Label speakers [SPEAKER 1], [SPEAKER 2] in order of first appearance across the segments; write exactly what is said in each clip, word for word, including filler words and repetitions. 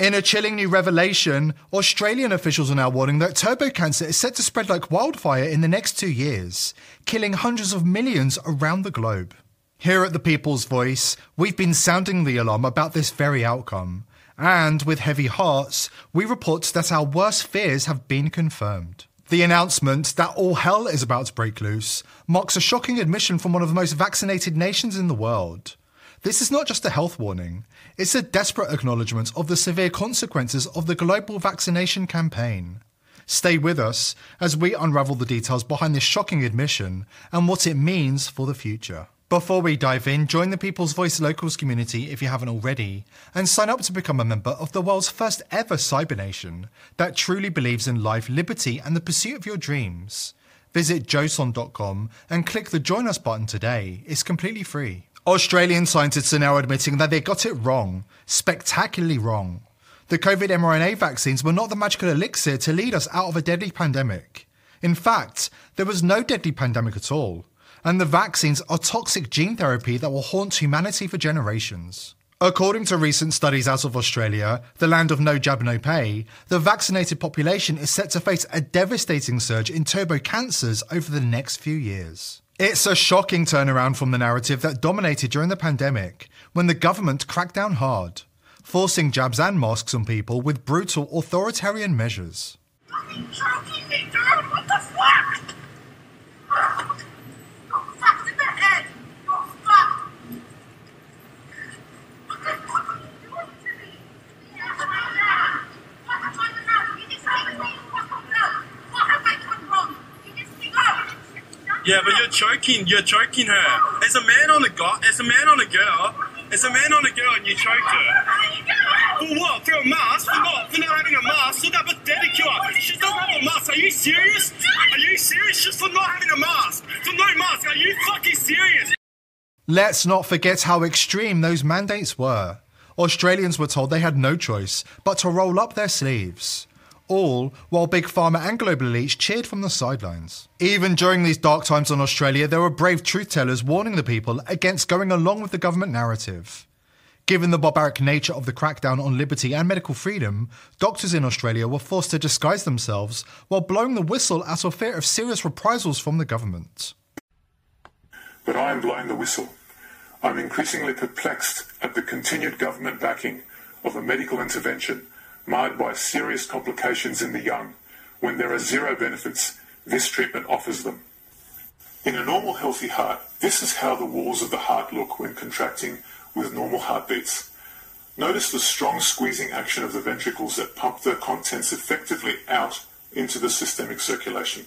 [SPEAKER 1] In a chilling new revelation, Australian officials are now warning that turbo cancer is set to spread like wildfire in the next two years, killing hundreds of millions around the globe. Here at The People's Voice, we've been sounding the alarm about this very outcome. And with heavy hearts, we report that our worst fears have been confirmed. The announcement that all hell is about to break loose marks a shocking admission from one of the most vaccinated nations in the world. This is not just a health warning, it's a desperate acknowledgement of the severe consequences of the global vaccination campaign. Stay with us as we unravel the details behind this shocking admission and what it means for the future. Before we dive in, join the People's Voice Locals community if you haven't already, and sign up to become a member of the world's first ever cyber nation that truly believes in life, liberty and the pursuit of your dreams. Visit joson dot com and click the Join Us button today. It's completely free. Australian scientists are now admitting that they got it wrong, spectacularly wrong. The COVID mRNA vaccines were not the magical elixir to lead us out of a deadly pandemic. In fact, there was no deadly pandemic at all. And the vaccines are toxic gene therapy that will haunt humanity for generations. According to recent studies out of Australia, the land of no jab, no pay, the vaccinated population is set to face a devastating surge in turbo cancers over the next few years. It's a shocking turnaround from the narrative that dominated during the pandemic, when the government cracked down hard, forcing jabs and masks on people with brutal authoritarian measures.
[SPEAKER 2] Fucking choking me, dude! What the fuck?
[SPEAKER 3] Yeah, but you're choking, you're choking her. As a man on a guy, as a man on a girl, as a man on a girl and you choked her. For what? For a mask? For what? For not having a mask? Look how pathetic you are. She doesn't have a mask. Are you serious? Are you serious? Just for not having a mask. For no mask. Are you fucking serious?
[SPEAKER 1] Let's not forget how extreme those mandates were. Australians were told they had no choice but to roll up their sleeves. All while Big Pharma and global elites cheered from the sidelines. Even during these dark times in Australia, there were brave truth-tellers warning the people against going along with the government narrative. Given the barbaric nature of the crackdown on liberty and medical freedom, doctors in Australia were forced to disguise themselves while blowing the whistle out of fear of serious reprisals from the government.
[SPEAKER 4] But I am blowing the whistle. I'm increasingly perplexed at the continued government backing of a medical intervention marred by serious complications in the young, when there are zero benefits this treatment offers them. In a normal healthy heart, this is how the walls of the heart look when contracting with normal heartbeats. Notice the strong squeezing action of the ventricles that pump the contents effectively out into the systemic circulation.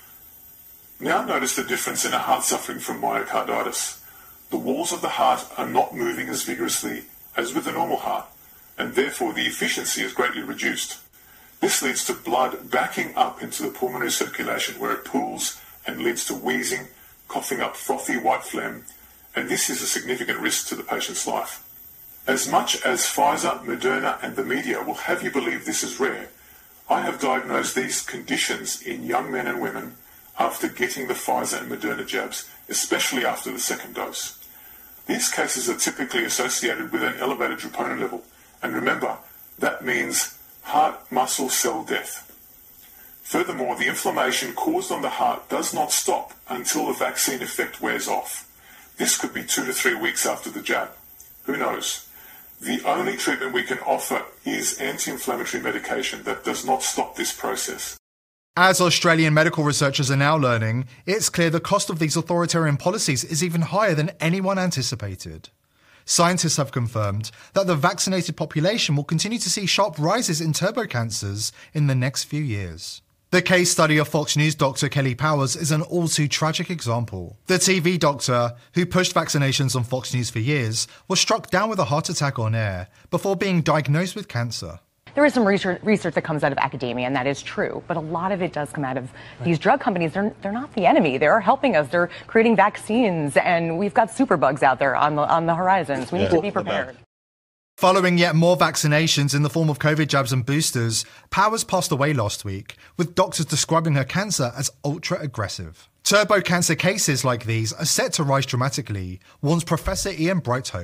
[SPEAKER 4] Now notice the difference in a heart suffering from myocarditis. The walls of the heart are not moving as vigorously as with a normal heart, and therefore the efficiency is greatly reduced. This leads to blood backing up into the pulmonary circulation where it pools and leads to wheezing, coughing up frothy white phlegm, and this is a significant risk to the patient's life. As much as Pfizer, Moderna and the media will have you believe this is rare, I have diagnosed these conditions in young men and women after getting the Pfizer and Moderna jabs, especially after the second dose. These cases are typically associated with an elevated troponin level, and remember, that means heart muscle cell death. Furthermore, the inflammation caused on the heart does not stop until the vaccine effect wears off. This could be two to three weeks after the jab. Who knows? The only treatment we can offer is anti-inflammatory medication that does not stop this process.
[SPEAKER 1] As Australian medical researchers are now learning, it's clear the cost of these authoritarian policies is even higher than anyone anticipated. Scientists have confirmed that the vaccinated population will continue to see sharp rises in turbo cancers in the next few years. The case study of Fox News doctor Kelly Powers is an all-too tragic example. The T V doctor, who pushed vaccinations on Fox News for years, was struck down with a heart attack on air before being diagnosed with cancer.
[SPEAKER 5] There is some research, research that comes out of academia, and that is true. But a lot of it does come out of these drug companies. They're, they're not the enemy. They're helping us. They're creating vaccines, and we've got superbugs out there on the, on the horizons. We need yeah. to be prepared.
[SPEAKER 1] Following yet more vaccinations in the form of COVID jabs and boosters, Powers passed away last week, with doctors describing her cancer as ultra-aggressive. Turbo cancer cases like these are set to rise dramatically, warns Professor Ian Brighthope,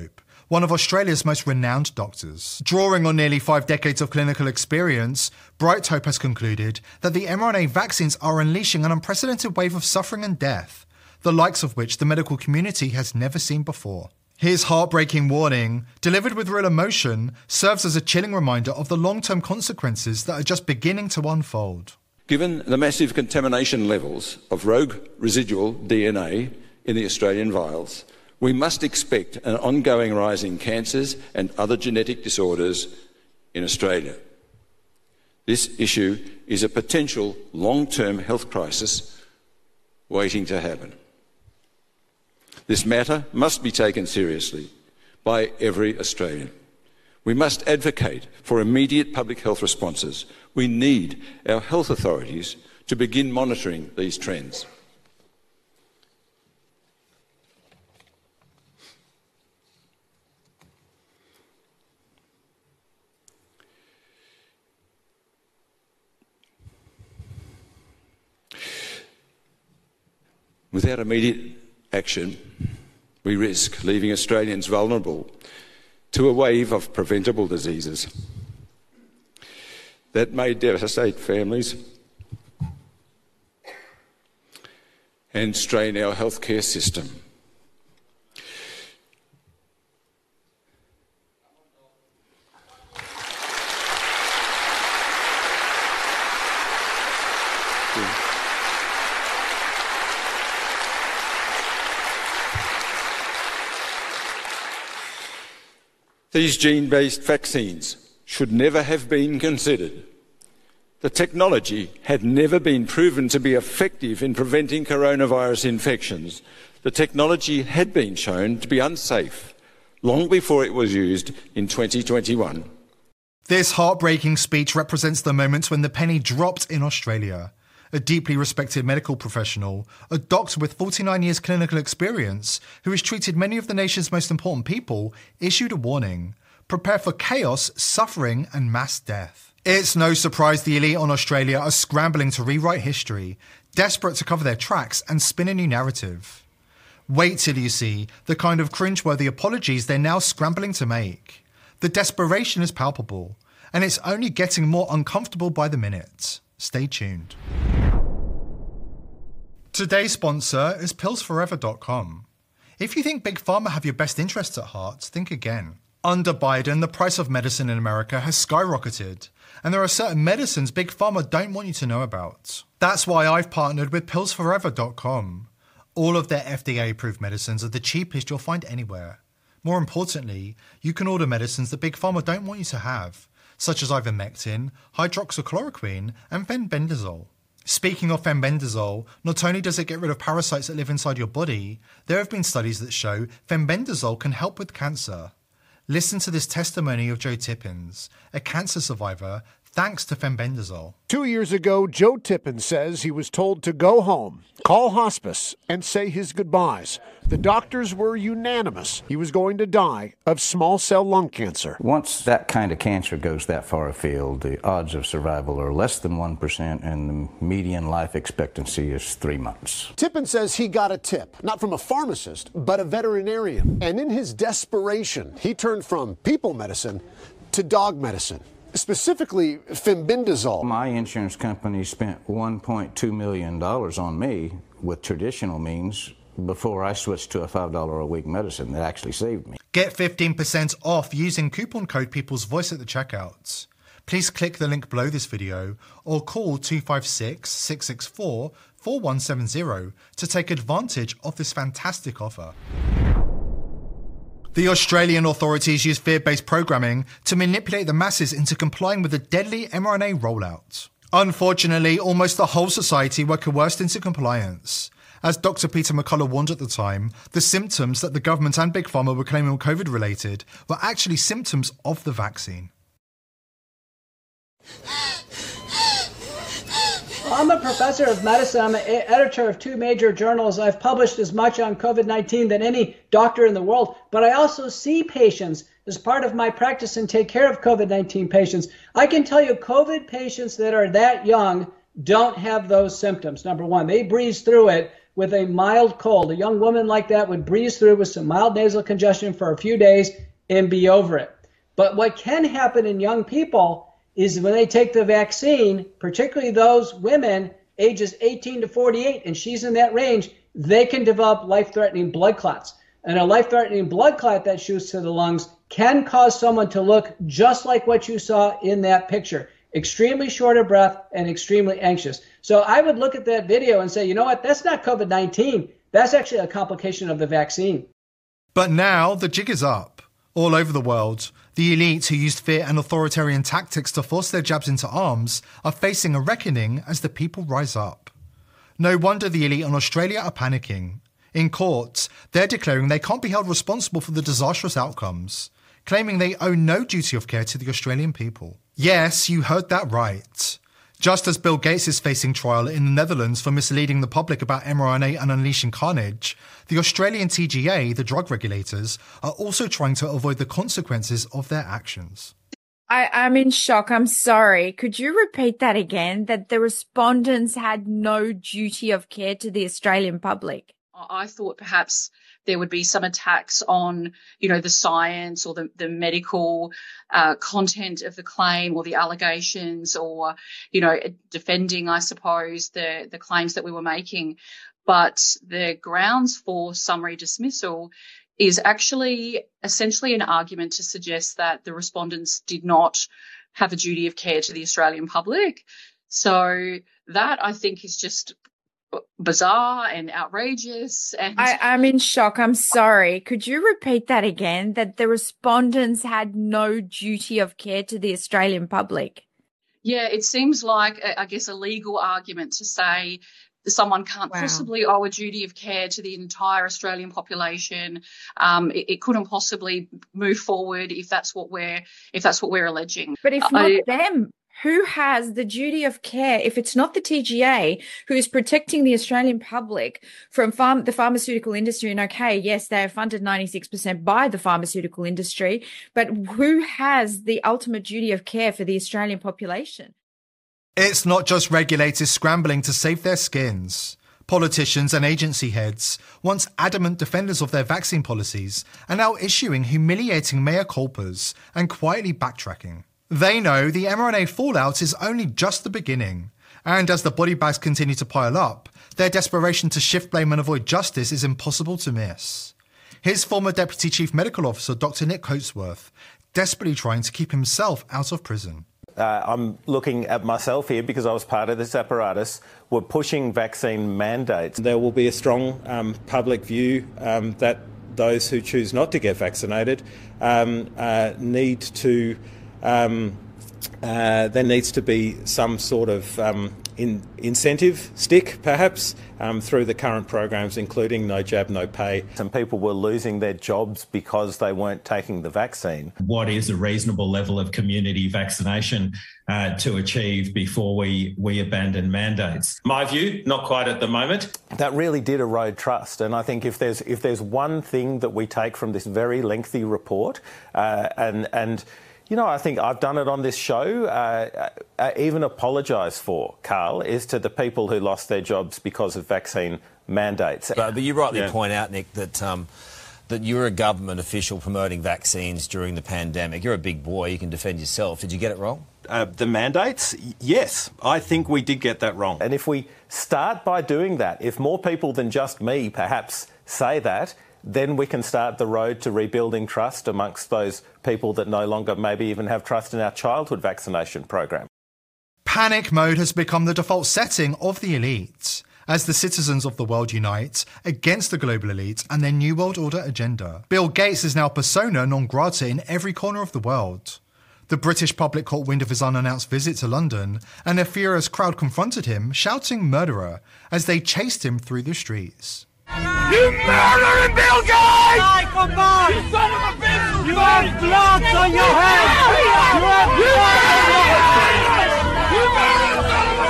[SPEAKER 1] one of Australia's most renowned doctors. Drawing on nearly five decades of clinical experience, Bright Hope has concluded that the mRNA vaccines are unleashing an unprecedented wave of suffering and death, the likes of which the medical community has never seen before. His heartbreaking warning, delivered with real emotion, serves as a chilling reminder of the long-term consequences that are just beginning to unfold.
[SPEAKER 6] Given the massive contamination levels of rogue residual D N A in the Australian vials, we must expect an ongoing rise in cancers and other genetic disorders in Australia. This issue is a potential long-term health crisis waiting to happen. This matter must be taken seriously by every Australian. We must advocate for immediate public health responses. We need our health authorities to begin monitoring these trends. Without immediate action, we risk leaving Australians vulnerable to a wave of preventable diseases that may devastate families and strain our healthcare system. These gene-based vaccines should never have been considered. The technology had never been proven to be effective in preventing coronavirus infections. The technology had been shown to be unsafe long before it was used in twenty twenty-one.
[SPEAKER 1] This heartbreaking speech represents the moment when the penny dropped in Australia. A deeply respected medical professional, a doctor with forty-nine years clinical experience, who has treated many of the nation's most important people, issued a warning. Prepare for chaos, suffering, and mass death. It's no surprise the elite on Australia are scrambling to rewrite history, desperate to cover their tracks and spin a new narrative. Wait till you see the kind of cringeworthy apologies they're now scrambling to make. The desperation is palpable, and it's only getting more uncomfortable by the minute. Stay tuned. Today's sponsor is pills forever dot com. If you think Big Pharma have your best interests at heart, think again. Under Biden, the price of medicine in America has skyrocketed, and there are certain medicines Big Pharma don't want you to know about. That's why I've partnered with pills forever dot com. All of their F D A-approved medicines are the cheapest you'll find anywhere. More importantly, you can order medicines that Big Pharma don't want you to have, such as ivermectin, hydroxychloroquine, and fenbendazole. Speaking of fenbendazole, not only does it get rid of parasites that live inside your body, there have been studies that show fenbendazole can help with cancer. Listen to this testimony of Joe Tippins, a cancer survivor, thanks to fenbendazole.
[SPEAKER 7] Two years ago, Joe Tippins says he was told to go home, call hospice, and say his goodbyes. The doctors were unanimous. He was going to die of small cell lung cancer.
[SPEAKER 8] Once that kind of cancer goes that far afield, the odds of survival are less than one percent, and the median life expectancy is three months.
[SPEAKER 7] Tippins says he got a tip, not from a pharmacist, but a veterinarian. And in his desperation, he turned from people medicine to dog medicine. Specifically, fenbendazole.
[SPEAKER 8] My insurance company spent one point two million dollars on me with traditional means before I switched to a five dollars a week medicine that actually saved me.
[SPEAKER 1] Get fifteen percent off using coupon code People's Voice at the checkout. Please click the link below this video or call two five six, six six four, four one seven zero to take advantage of this fantastic offer. The Australian authorities use fear-based programming to manipulate the masses into complying with the deadly mRNA rollout. Unfortunately, almost the whole society were coerced into compliance. As Doctor Peter McCullough warned at the time, the symptoms that the government and Big Pharma were claiming were COVID-related were actually symptoms of the vaccine.
[SPEAKER 9] I'm a professor of medicine. I'm an editor of two major journals. I've published as much on COVID nineteen than any doctor in the world, but I also see patients as part of my practice and take care of COVID nineteen patients. I can tell you COVID patients that are that young don't have those symptoms. Number one, they breeze through it with a mild cold. A young woman like that would breeze through with some mild nasal congestion for a few days. and be over it. But what can happen in young people is when they take the vaccine, particularly those women ages eighteen to forty-eight, and she's in that range, they can develop life-threatening blood clots. And a life-threatening blood clot that shoots to the lungs can cause someone to look just like what you saw in that picture. Extremely short of breath and extremely anxious. So I would look at that video and say, you know what, that's not COVID nineteen. That's actually a complication of the vaccine.
[SPEAKER 1] But now the jig is up. All over the world, the elite who used fear and authoritarian tactics to force their jabs into arms are facing a reckoning as the people rise up. No wonder the elite in Australia are panicking. In court, they're declaring they can't be held responsible for the disastrous outcomes, claiming they owe no duty of care to the Australian people. Yes, you heard that right. Just as Bill Gates is facing trial in the Netherlands for misleading the public about mRNA and unleashing carnage, the Australian T G A, the drug regulators, are also trying to avoid the consequences of their actions.
[SPEAKER 10] I, I'm in shock. I'm sorry. Could you repeat that again? That the respondents had no duty of care to the Australian public?
[SPEAKER 11] I thought perhaps there would be some attacks on, you know, the science or the, the medical uh, content of the claim or the allegations or, you know, defending, I suppose, the, the claims that we were making. But the grounds for summary dismissal is actually essentially an argument to suggest that the respondents did not have a duty of care to the Australian public. So that, I think, is just bizarre and outrageous. And
[SPEAKER 10] I, I'm in shock. I'm sorry. Could you repeat that again? That the respondents had no duty of care to the Australian public?
[SPEAKER 11] Yeah, it seems like, I guess, a legal argument to say someone can't
[SPEAKER 10] Wow.
[SPEAKER 11] possibly owe a duty of care to the entire Australian population. Um, it, it couldn't possibly move forward if that's what we're if that's what we're alleging.
[SPEAKER 10] But if not
[SPEAKER 11] I,
[SPEAKER 10] them, who has the duty of care if it's not the T G A who is protecting the Australian public from farm, the pharmaceutical industry? And okay, yes, they are funded ninety-six percent by the pharmaceutical industry, but who has the ultimate duty of care for the Australian population?
[SPEAKER 1] It's not just regulators scrambling to save their skins. Politicians and agency heads, once adamant defenders of their vaccine policies, are now issuing humiliating mea culpas and quietly backtracking. They know the mRNA fallout is only just the beginning, and as the body bags continue to pile up, their desperation to shift blame and avoid justice is impossible to miss. Here's former Deputy Chief Medical Officer Doctor Nick Coatsworth, desperately trying to keep himself out of prison.
[SPEAKER 12] Uh, I'm looking at myself here because I was part of this apparatus. We're pushing vaccine mandates.
[SPEAKER 13] There will be a strong um, public view um, that those who choose not to get vaccinated um, uh, need to, um, uh, there needs to be some sort of um, in, incentive stick, perhaps, um, through the current programs, including No Jab, No Pay.
[SPEAKER 12] Some people were losing their jobs because they weren't taking the vaccine.
[SPEAKER 14] What is a reasonable level of community vaccination uh, to achieve before we, we abandon mandates? My view, not quite at the moment.
[SPEAKER 12] That really did erode trust. And I think if there's if there's one thing that we take from this very lengthy report, uh, and and you know, I think I've done it on this show, uh, uh, even apologise for, Carl, is to the people who lost their jobs because of vaccine mandates.
[SPEAKER 15] But, but you rightly
[SPEAKER 12] yeah.
[SPEAKER 15] point out, Nick, that um, that you're a government official promoting vaccines during the pandemic. You're a big boy, you can defend yourself. Did you get it wrong?
[SPEAKER 13] Uh, the mandates, yes, I think we did get that wrong.
[SPEAKER 12] And if we start by doing that, if more people than just me perhaps say that, then we can start the road to rebuilding trust amongst those people that no longer maybe even have trust in our childhood vaccination program.
[SPEAKER 1] Panic mode has become the default setting of the elite, as the citizens of the world unite against the global elite and their New World Order agenda. Bill Gates is now persona non grata in every corner of the world. The British public caught wind of his unannounced visit to London, and a furious crowd confronted him, shouting murderer, as they chased him through the streets.
[SPEAKER 2] You murdering Bill Gates! Die, come on! You son of a bitch! You have blood on your hands! You have blood on your hands! You murdering son of a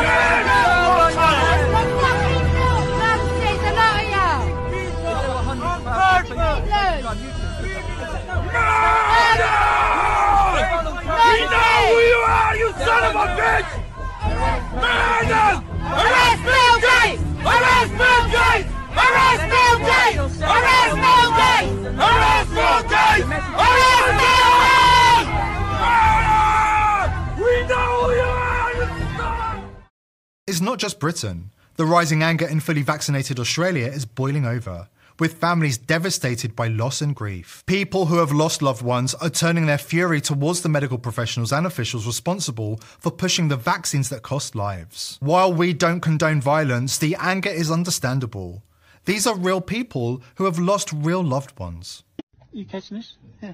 [SPEAKER 2] We know who you are, you son of a bitch! Murder! Arrest Bill Gates! Arrest Bill Gates! Arrest Bill Gates! Arrest Bill Gates! Arrest Bill Okay! We know you are!
[SPEAKER 1] It's not just Britain. The rising anger in fully vaccinated Australia is boiling over, with families devastated by loss and grief. People who have lost loved ones are turning their fury towards the medical professionals and officials responsible for pushing the vaccines that cost lives. While we don't condone violence, the anger is understandable. These are real people who have lost real loved ones.
[SPEAKER 16] You catching this? Yeah.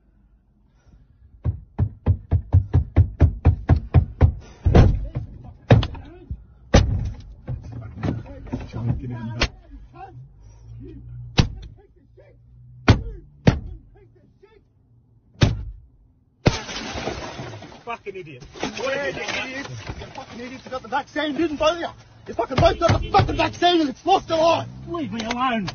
[SPEAKER 2] Fucking idiot. Where you idiots? You fucking idiots who got the vaccine, didn't both of you? You fucking both got the fucking vaccine and it's lost a life. Leave me alone.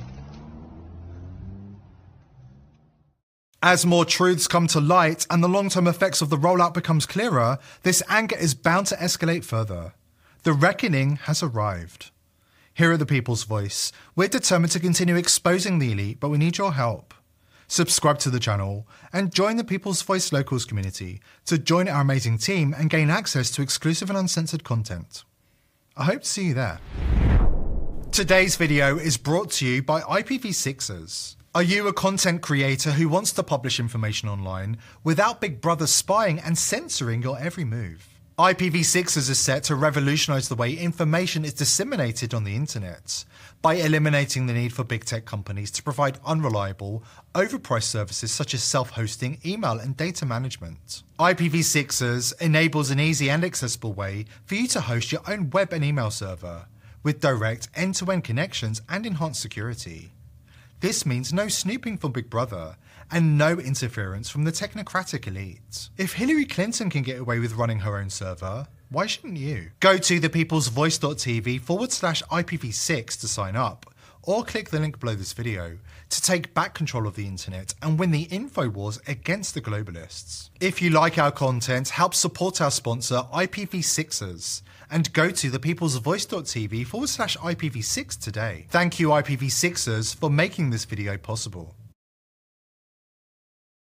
[SPEAKER 1] As more truths come to light and the long-term effects of the rollout becomes clearer, this anger is bound to escalate further. The reckoning has arrived. Here at The People's Voice, we're determined to continue exposing the elite, but we need your help. Subscribe to the channel and join the People's Voice Locals community to join our amazing team and gain access to exclusive and uncensored content. I hope to see you there. Today's video is brought to you by I P v sixers. Are you a content creator who wants to publish information online without Big Brother spying and censoring your every move? I P v sixers is set to revolutionise the way information is disseminated on the internet by eliminating the need for big tech companies to provide unreliable, overpriced services such as self-hosting, email and data management. I P v sixers enables an easy and accessible way for you to host your own web and email server with direct end-to-end connections and enhanced security. This means no snooping from Big Brother and no interference from the technocratic elite. If Hillary Clinton can get away with running her own server, why shouldn't you? Go to thepeoplesvoice.tv forward slash I P v six to sign up, or click the link below this video to take back control of the internet and win the info wars against the globalists. If you like our content, help support our sponsor I P v sixers and go to thepeoplesvoice.tv forward slash I P v six today. Thank you I P v sixers for making this video possible.